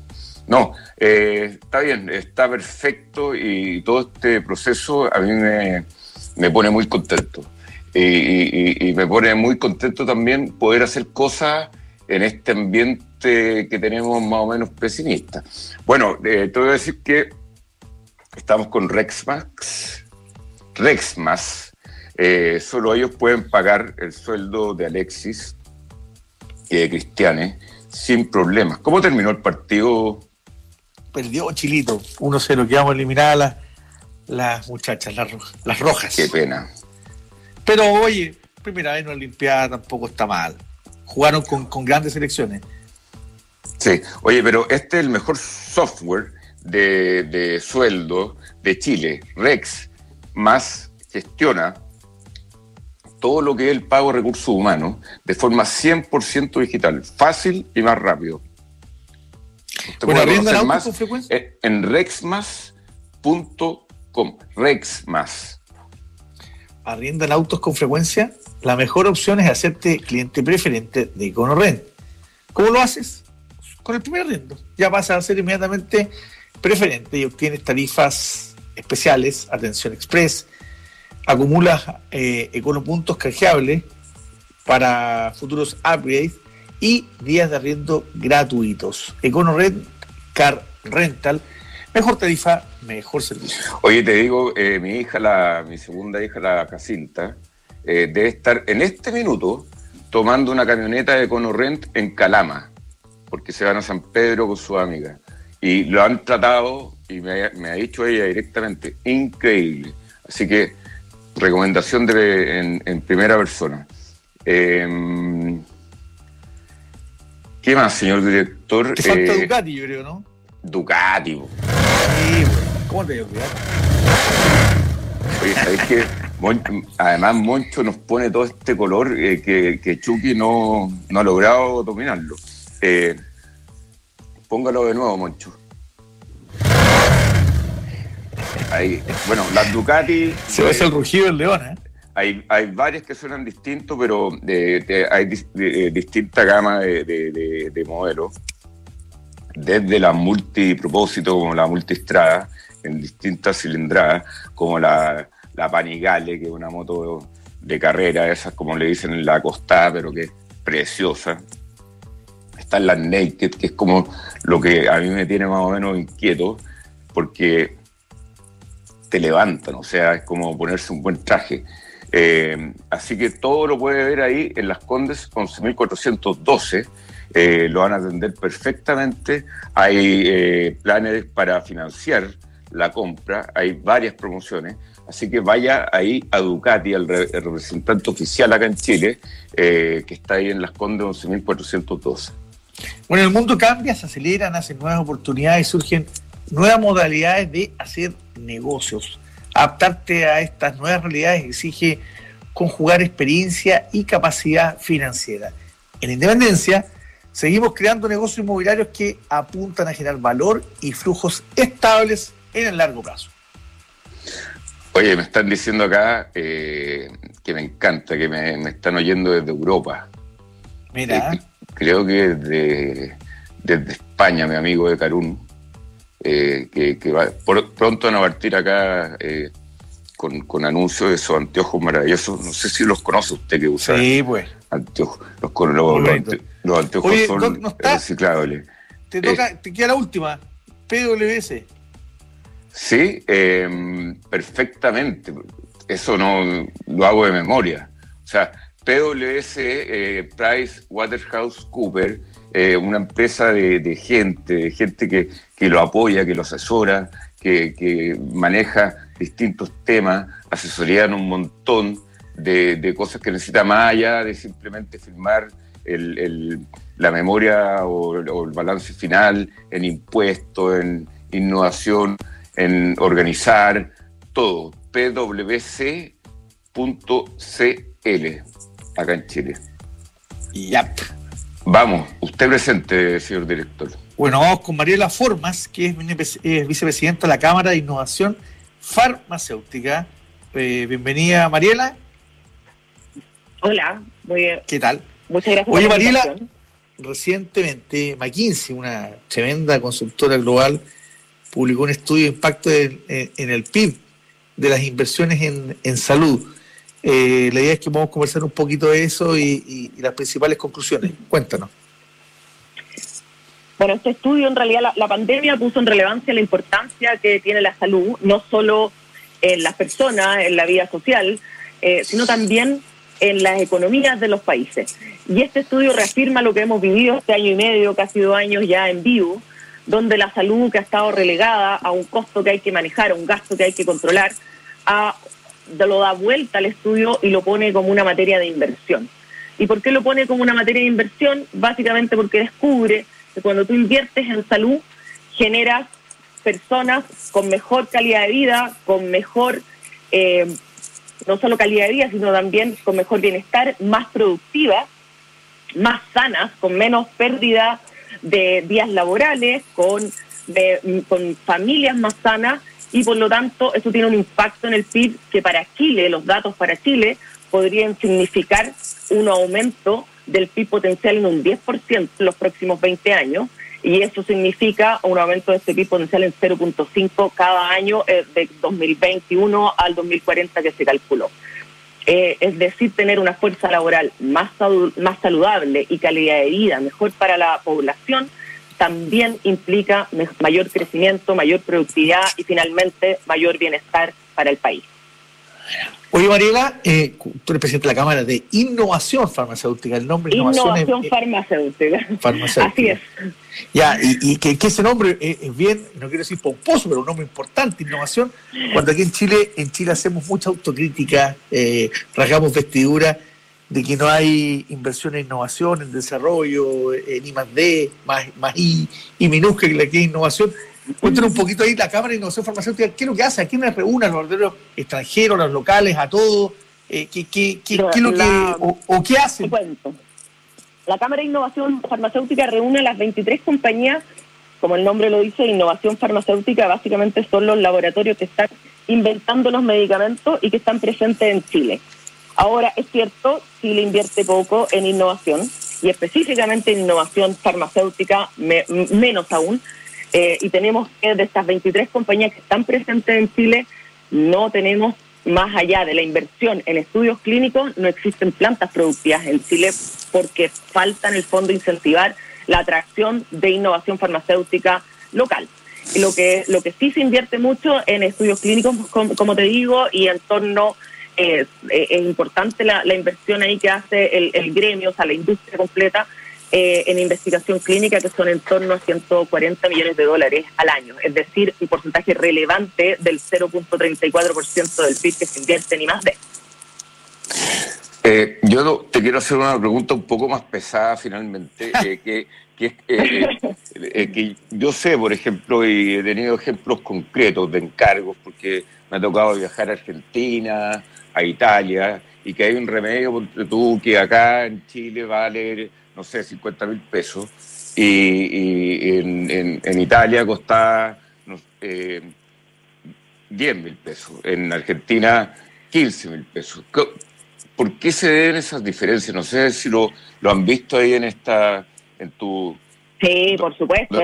Está bien, está perfecto y todo este proceso a mí me pone muy contento. Y me pone muy contento también poder hacer cosas en este ambiente que tenemos más o menos pesimista. Bueno, te voy a decir que estamos con Rexmas. Solo ellos pueden pagar el sueldo de Alexis y de Cristiane sin problemas. ¿Cómo terminó el partido? Perdió Chilito, 1-0, quedamos eliminadas las muchachas, las rojas. Qué pena. Pero oye, primera vez en una Olimpiada tampoco está mal. Jugaron con grandes selecciones. Sí, oye, pero este es el mejor software de sueldo de Chile. Rex más gestiona todo lo que es el pago de recursos humanos de forma 100% digital, fácil y más rápido. Bueno, ¿arriendan autos con frecuencia? En rexmas.com. Rexmas. ¿Arriendan autos con frecuencia? La mejor opción es hacerte cliente preferente de EconoRent. ¿Cómo lo haces? Con el primer arriendo. Ya pasas a ser inmediatamente preferente y obtienes tarifas especiales, atención express, acumulas econopuntos canjeables para futuros upgrades y días de arriendo gratuitos. EconoRent Car Rental, mejor tarifa, mejor servicio. Oye, te digo, mi segunda hija, la Jacinta, debe estar en este minuto tomando una camioneta de EconoRent en Calama, porque se van a San Pedro con sus amigas. Y lo han tratado, y me ha dicho ella directamente, increíble. Así que, recomendación en primera persona. ¿Qué más, señor director? Te falta Ducati, yo creo, ¿no? Ducati. Sí, ¿cómo te digo? Oye, ¿sabes qué? Además, Moncho nos pone todo este color que Chucky no ha logrado dominarlo. Póngalo de nuevo, Moncho. Ahí. Bueno, las Ducati... Se ve el rugido del león, ¿eh? hay varias que suenan distintos, pero hay distinta gama de modelos, desde la multipropósito como la multistrada, en distintas cilindradas, como la Panigale, que es una moto de carrera, esas como le dicen en la acostada, pero que es preciosa. Están las Naked, que es como lo que a mí me tiene más o menos inquieto, porque te levantan, o sea, es como ponerse un buen traje. Así que todo lo puede ver ahí en Las Condes 11.412. Lo van a atender perfectamente. Hay planes para financiar la compra, hay varias promociones, así que vaya ahí a Ducati, el representante oficial acá en Chile, que está ahí en Las Condes 11.412. Bueno, el mundo cambia, se acelera, nacen nuevas oportunidades, surgen nuevas modalidades de hacer negocios. Adaptarte a estas nuevas realidades exige conjugar experiencia y capacidad financiera. En Independencia, seguimos creando negocios inmobiliarios que apuntan a generar valor y flujos estables en el largo plazo. Oye, me están diciendo acá que me encanta, que me están oyendo desde Europa. Mira. Creo que desde España, mi amigo de Carún, que pronto van a partir acá con anuncios de esos anteojos maravillosos. No sé si los conoce usted, que usa anteojos. Los anteojos. Oye, son reciclables. Te queda la última, PwC. Sí, perfectamente. Eso no lo hago de memoria. O sea, PwC, PricewaterhouseCoopers, una empresa de gente que lo apoya, que lo asesora, que maneja distintos temas, asesoría en un montón de cosas que necesita, más allá de simplemente firmar la memoria o el balance final, en impuestos, en innovación, en organizar, todo. PwC.cl, acá en Chile. Yep. Vamos, usted presente, señor director. Bueno, vamos con Mariela Formas, que es vicepresidenta de la Cámara de Innovación Farmacéutica. Bienvenida, Mariela. Hola, muy bien. ¿Qué tal? Muchas gracias. Oye, Mariela, recientemente McKinsey, una tremenda consultora global, publicó un estudio de impacto en el PIB de las inversiones en salud. La idea es que vamos a conversar un poquito de eso y las principales conclusiones. Cuéntanos. Bueno, este estudio, en realidad, la pandemia puso en relevancia la importancia que tiene la salud, no solo en las personas, en la vida social, sino también en las economías de los países. Y este estudio reafirma lo que hemos vivido este año y medio, casi 2 años ya en vivo, donde la salud, que ha estado relegada a un costo que hay que manejar, a un gasto que hay que controlar, lo da vuelta al estudio y lo pone como una materia de inversión. ¿Y por qué lo pone como una materia de inversión? Básicamente porque descubre que cuando tú inviertes en salud, generas personas con mejor calidad de vida, con mejor, no solo calidad de vida, sino también con mejor bienestar, más productivas, más sanas, con menos pérdida de días laborales, con familias más sanas, y por lo tanto eso tiene un impacto en el PIB que para Chile, los datos para Chile, podrían significar un aumento del PIB potencial en un 10% en los próximos 20 años, y eso significa un aumento de este PIB potencial en 0.5 cada año de 2021 al 2040 que se calculó. Es decir, tener una fuerza laboral más saludable y calidad de vida mejor para la población también implica mayor crecimiento, mayor productividad y finalmente mayor bienestar para el país. Oye, Mariela, tú eres presidente de la Cámara de Innovación Farmacéutica. El nombre Innovación Farmacéutica. Así es. Ya, y que ese nombre es bien, no quiero decir pomposo, pero un nombre importante, innovación. Cuando aquí en Chile hacemos mucha autocrítica, rasgamos vestidura de que no hay inversión en innovación, en desarrollo, en I+D, más I minúscula que es innovación. Cuéntanos un poquito ahí, la Cámara de Innovación Farmacéutica, ¿qué es lo que hace? ¿A quién les reúne? ¿A los laboratorios extranjeros, a los locales, a todos? ¿Qué es lo que, o qué hacen? Te cuento. La Cámara de Innovación Farmacéutica reúne a las 23 compañías, como el nombre lo dice, innovación farmacéutica, básicamente son los laboratorios que están inventando los medicamentos y que están presentes en Chile. Ahora, es cierto, Chile invierte poco en innovación, y específicamente en innovación farmacéutica, menos aún, y tenemos que de estas 23 compañías que están presentes en Chile, no tenemos, más allá de la inversión en estudios clínicos, no existen plantas productivas en Chile porque falta en el fondo incentivar la atracción de innovación farmacéutica local. Lo que sí se invierte mucho en estudios clínicos, como te digo, y en torno, es importante la inversión ahí que hace el gremio, o sea, la industria completa, en investigación clínica, que son en torno a $140 millones al año, es decir, un porcentaje relevante del 0.34% del PIB que se invierte, ni más de. Yo te quiero hacer una pregunta un poco más pesada finalmente, que yo sé, por ejemplo, y he tenido ejemplos concretos de encargos, porque me ha tocado viajar a Argentina, a Italia, y que hay un remedio, ponte tú, que acá en Chile vale, no sé, 50.000 pesos, y en Italia costaba 10.000 pesos, en Argentina 15.000 pesos. ¿Por qué se deben esas diferencias? No sé si lo han visto ahí en tu... Sí, por supuesto,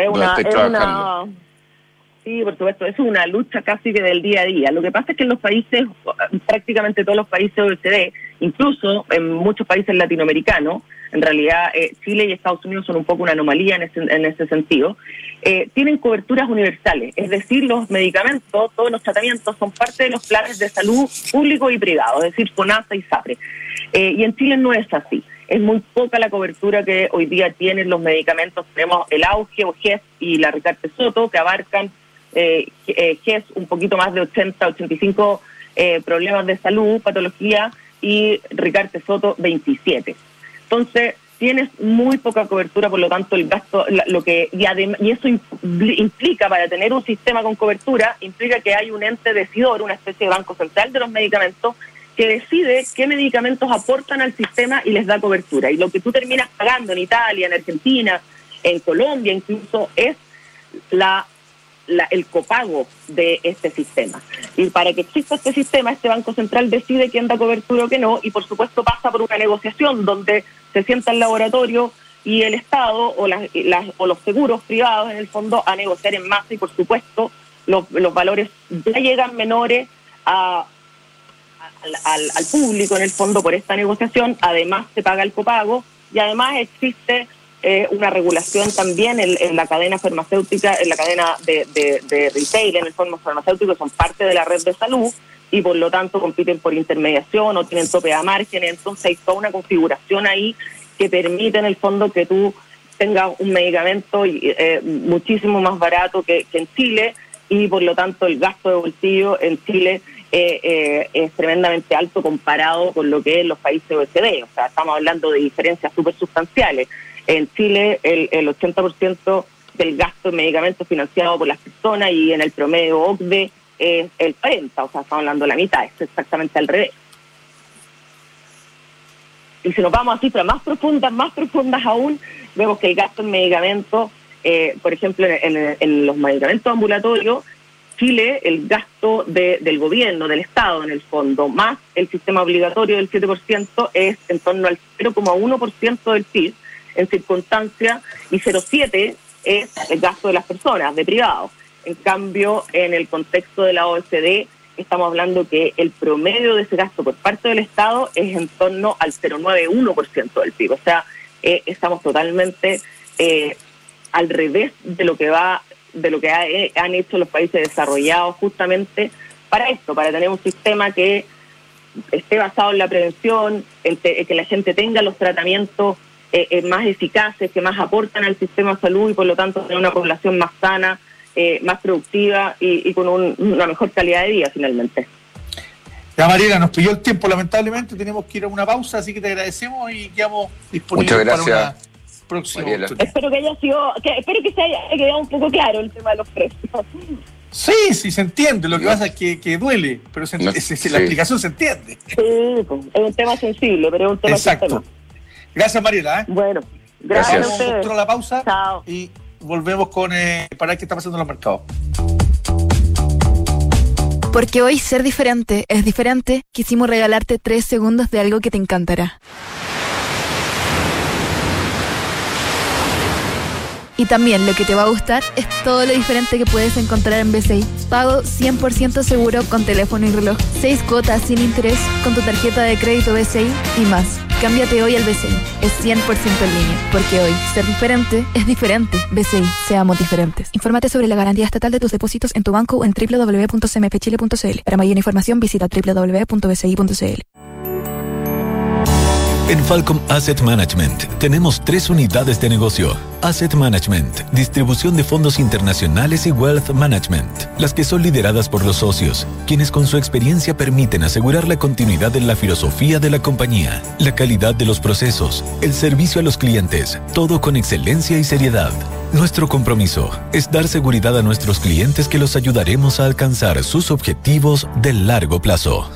sí, por supuesto, es una lucha casi que del día a día. Lo que pasa es que en los países, prácticamente todos los países OECD, incluso en muchos países latinoamericanos, en realidad Chile y Estados Unidos son un poco una anomalía en ese sentido, tienen coberturas universales, es decir, los medicamentos, todos los tratamientos son parte de los planes de salud público y privado, es decir, FONASA y SAPRE. Y en Chile no es así. Es muy poca la cobertura que hoy día tienen los medicamentos. Tenemos el auge o GES y la Ricarte Soto, que abarcan GES un poquito más de 85 problemas de salud, patología, y Ricarte Soto 27. Entonces, tienes muy poca cobertura, por lo tanto, el gasto, y eso implica, para tener un sistema con cobertura, implica que hay un ente decidor, una especie de banco central de los medicamentos, que decide qué medicamentos aportan al sistema y les da cobertura. Y lo que tú terminas pagando en Italia, en Argentina, en Colombia incluso, es el copago de este sistema. Y para que exista este sistema, este Banco Central decide quién da cobertura o qué no, y por supuesto pasa por una negociación donde se sienta el laboratorio y el Estado o los seguros privados, en el fondo, a negociar en masa, y por supuesto los valores ya llegan menores al público, en el fondo, por esta negociación. Además se paga el copago, y además existe una regulación también en la cadena farmacéutica, en la cadena de retail, en el fondo farmacéutico, son parte de la red de salud, y por lo tanto compiten por intermediación o tienen tope a márgenes. Entonces hay toda una configuración ahí que permite, en el fondo, que tú tengas un medicamento muchísimo más barato que en Chile, y por lo tanto el gasto de bolsillo en Chile es tremendamente alto comparado con lo que es los países OECD. O sea, estamos hablando de diferencias súper sustanciales. En Chile el 80% del gasto en medicamentos financiado por las personas, y en el promedio OCDE es el 40%, o sea, estamos hablando de la mitad, es exactamente al revés. Y si nos vamos a cifras más profundas aún, vemos que el gasto en medicamentos, por ejemplo, en los medicamentos ambulatorios, Chile, el gasto del gobierno, del Estado, en el fondo, más el sistema obligatorio del 7%, es en torno al 0,1% del PIB en circunstancia, y 0,7% es el gasto de las personas, de privados. En cambio, en el contexto de la OECD, estamos hablando que el promedio de ese gasto por parte del Estado es en torno al 0,91% del PIB. O sea, estamos totalmente al revés de lo que han hecho los países desarrollados, justamente para esto, para tener un sistema que esté basado en la prevención, que la gente tenga los tratamientos más eficaces, que más aportan al sistema de salud, y por lo tanto tener una población más sana, más productiva y con una mejor calidad de vida, finalmente. Ya, Mariela, nos pilló el tiempo, lamentablemente, tenemos que ir a una pausa, así que te agradecemos y quedamos disponibles para una próxima. Espero que se haya quedado un poco claro el tema de los precios. Sí, se entiende, lo que pasa es que duele, pero la explicación se entiende. Sí, pues, es un tema sensible, pero es un tema. Exacto. Gracias, Mariela. Bueno, gracias. Nosotros la pausa. Chao. Y volvemos para ver qué está pasando en los mercados. Porque hoy ser diferente es diferente, quisimos regalarte 3 segundos de algo que te encantará. Y también lo que te va a gustar es todo lo diferente que puedes encontrar en BCI. Pago 100% seguro con teléfono y reloj. 6 cuotas sin interés con tu tarjeta de crédito BCI y más. Cámbiate hoy al BCI. Es 100% en línea. Porque hoy ser diferente es diferente. BCI, seamos diferentes. Infórmate sobre la garantía estatal de tus depósitos en tu banco o en www.cmfchile.cl. Para mayor información visita www.bci.cl. En Falcom Asset Management tenemos 3 unidades de negocio. Asset Management, distribución de fondos internacionales y Wealth Management, las que son lideradas por los socios, quienes con su experiencia permiten asegurar la continuidad de la filosofía de la compañía, la calidad de los procesos, el servicio a los clientes, todo con excelencia y seriedad. Nuestro compromiso es dar seguridad a nuestros clientes que los ayudaremos a alcanzar sus objetivos de largo plazo.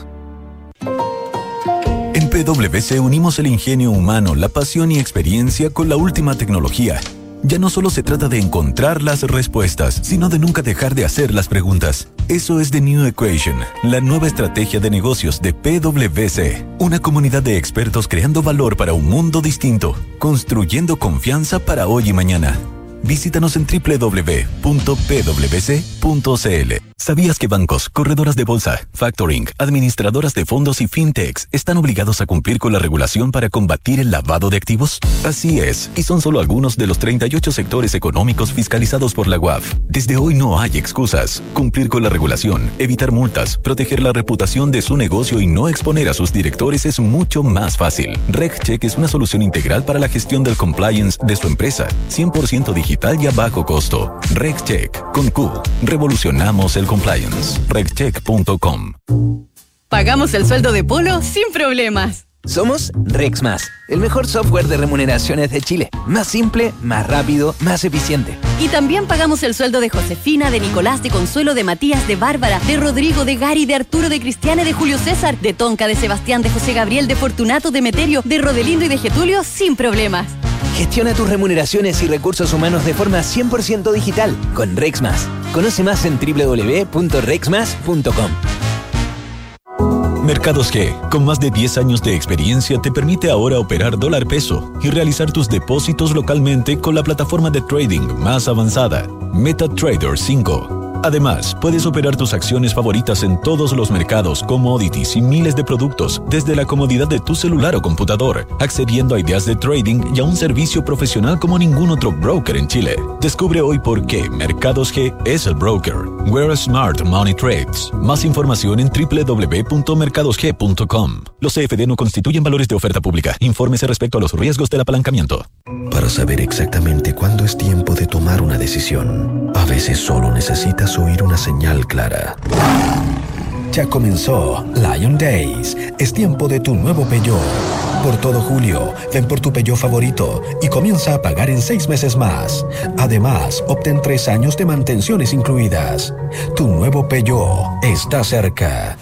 En PwC unimos el ingenio humano, la pasión y experiencia con la última tecnología. Ya no solo se trata de encontrar las respuestas, sino de nunca dejar de hacer las preguntas. Eso es The New Equation, la nueva estrategia de negocios de PwC. Una comunidad de expertos creando valor para un mundo distinto, construyendo confianza para hoy y mañana. Visítanos en www.pwc.cl. ¿Sabías que bancos, corredoras de bolsa, factoring, administradoras de fondos y fintechs están obligados a cumplir con la regulación para combatir el lavado de activos? Así es, y son solo algunos de los 38 sectores económicos fiscalizados por la UAF. Desde hoy no hay excusas. Cumplir con la regulación, evitar multas, proteger la reputación de su negocio y no exponer a sus directores es mucho más fácil. RegCheck es una solución integral para la gestión del compliance de su empresa, 100% digital y a bajo costo. RegCheck, con Q, revolucionamos el compliance. regcheck.com. Pagamos el sueldo de Polo sin problemas. Somos Rexmas, el mejor software de remuneraciones de Chile. Más simple, más rápido, más eficiente. Y también pagamos el sueldo de Josefina, de Nicolás, de Consuelo, de Matías, de Bárbara, de Rodrigo, de Gary, de Arturo, de Cristiane, de Julio César, de Tonka, de Sebastián, de José Gabriel, de Fortunato, de Meterio, de Rodelindo y de Getulio sin problemas. Gestiona tus remuneraciones y recursos humanos de forma 100% digital con Rexmas. Conoce más en www.rexmas.com. Mercados G, con más de 10 años de experiencia, te permite ahora operar dólar peso y realizar tus depósitos localmente con la plataforma de trading más avanzada, MetaTrader 5. Además, puedes operar tus acciones favoritas en todos los mercados, commodities y miles de productos desde la comodidad de tu celular o computador, accediendo a ideas de trading y a un servicio profesional como ningún otro broker en Chile. Descubre hoy por qué Mercados G es el broker. Where Smart Money Trades. Más información en www.mercadosg.com. Los CFD no constituyen valores de oferta pública. Infórmese respecto a los riesgos del apalancamiento. Para saber exactamente cuándo es tiempo de tomar una decisión, a veces solo necesitas oír una señal clara. Ya comenzó Lion Days. Es tiempo de tu nuevo Peugeot. Por todo julio, ven por tu Peugeot favorito y comienza a pagar en 6 meses más. Además, obtén 3 años de mantenciones incluidas. Tu nuevo Peugeot está cerca.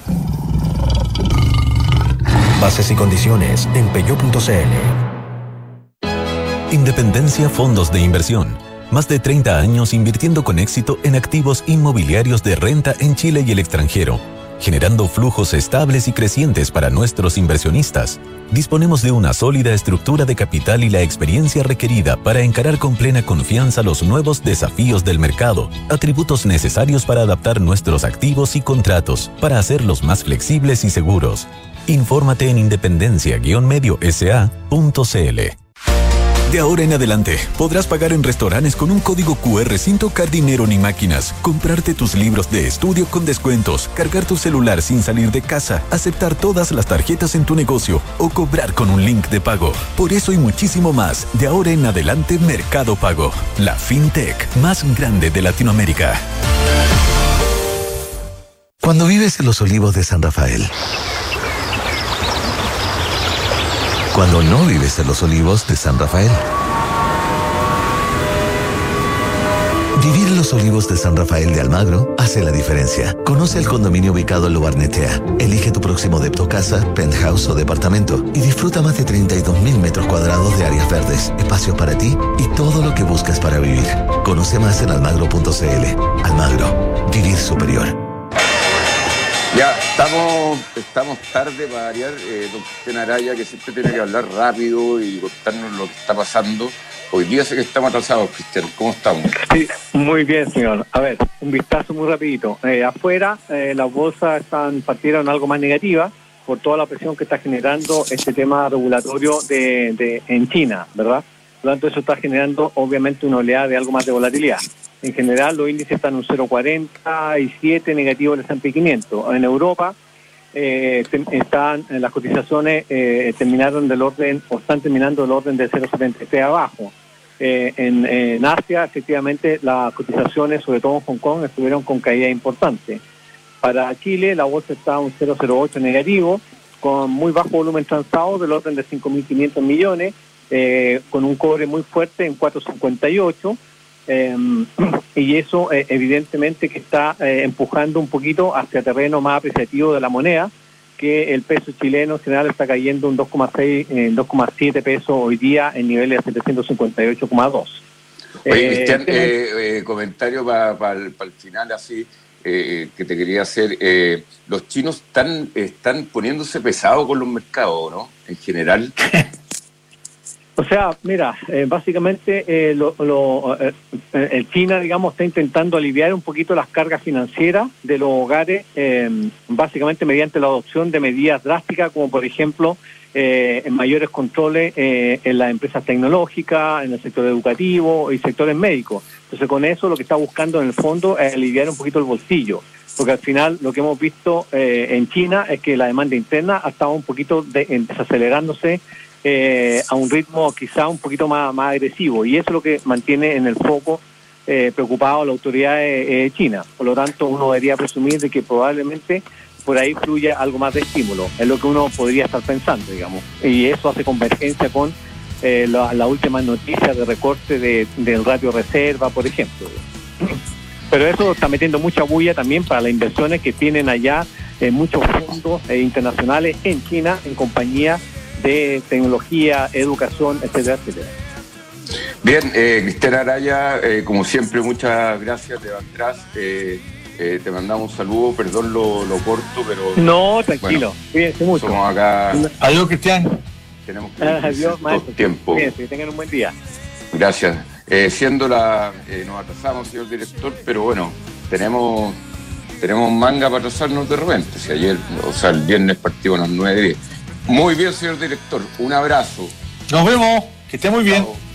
Bases y condiciones en peugeot.cl. Independencia Fondos de Inversión. Más de 30 años invirtiendo con éxito en activos inmobiliarios de renta en Chile y el extranjero, generando flujos estables y crecientes para nuestros inversionistas. Disponemos de una sólida estructura de capital y la experiencia requerida para encarar con plena confianza los nuevos desafíos del mercado, atributos necesarios para adaptar nuestros activos y contratos, para hacerlos más flexibles y seguros. Infórmate en independencia-mediosa.cl. De ahora en adelante, podrás pagar en restaurantes con un código QR sin tocar dinero ni máquinas, comprarte tus libros de estudio con descuentos, cargar tu celular sin salir de casa, aceptar todas las tarjetas en tu negocio o cobrar con un link de pago. Por eso y muchísimo más, de ahora en adelante Mercado Pago, la fintech más grande de Latinoamérica. Cuando vives en los Olivos de San Rafael. Cuando no vives en los Olivos de San Rafael. Vivir en los Olivos de San Rafael de Almagro hace la diferencia. Conoce el condominio ubicado en Lo Barnechea. Elige tu próximo depto casa, penthouse o departamento y disfruta más de 32.000 metros cuadrados de áreas verdes, espacios para ti y todo lo que buscas para vivir. Conoce más en almagro.cl. Almagro. Vivir superior. Ya, estamos tarde para variar, don Cristian Araya, que siempre tiene que hablar rápido y contarnos lo que está pasando. Hoy día sé que estamos atrasados, Cristian. ¿Cómo estamos? Sí, muy bien, señor. A ver, un vistazo muy rapidito. Afuera, las bolsas partieron algo más negativas por toda la presión que está generando este tema regulatorio en China, ¿verdad? Por lo tanto, eso está generando, obviamente, una oleada de algo más de volatilidad. En general, los índices están en un 0,47 negativo el S&P 500. En Europa, están las cotizaciones terminaron del orden, o están terminando del orden de 0,73 abajo. En Asia, efectivamente, las cotizaciones, sobre todo en Hong Kong, estuvieron con caída importante. Para Chile, la bolsa está un 0,08 negativo, con muy bajo volumen transado, del orden de 5.500 millones, con un cobre muy fuerte en 4,58, y eso evidentemente que está empujando un poquito hacia terreno más apreciativo de la moneda, que el peso chileno en general está cayendo un 2,7 pesos hoy día en niveles de 758,2. Oye, Cristian, comentario para el final así, que te quería hacer. Los chinos están poniéndose pesados con los mercados, ¿no? En general. O sea, mira, básicamente el China, digamos, está intentando aliviar un poquito las cargas financieras de los hogares, básicamente mediante la adopción de medidas drásticas, como por ejemplo, en mayores controles en las empresas tecnológicas, en el sector educativo y sectores médicos. Entonces, con eso lo que está buscando en el fondo es aliviar un poquito el bolsillo, porque al final lo que hemos visto en China es que la demanda interna ha estado un poquito desacelerándose a un ritmo quizá un poquito más agresivo, y eso es lo que mantiene en el foco preocupado a la autoridad de China. Por lo tanto, uno debería presumir de que probablemente por ahí fluya algo más de estímulo, es lo que uno podría estar pensando, digamos, y eso hace convergencia con la última noticia de recorte del ratio reserva, por ejemplo. Pero eso está metiendo mucha bulla también para las inversiones que tienen allá muchos fondos internacionales en China, en compañías de tecnología, educación, etcétera, etcétera. Bien, Cristian Araya, como siempre, muchas gracias, te van atrás. Te mandamos un saludo, perdón lo corto, pero... No, tranquilo, bueno, cuídense mucho. Somos acá... Adiós, Cristian. Tenemos que adiós, maestro. Tiempo. Cuídense, tengan un buen día. Gracias. Nos atrasamos, señor director, pero bueno, tenemos manga para atrasarnos de repente. Si ayer, el viernes partimos a las 9:10. Muy bien, señor director. Un abrazo. Nos vemos. Que esté muy bien. Chao.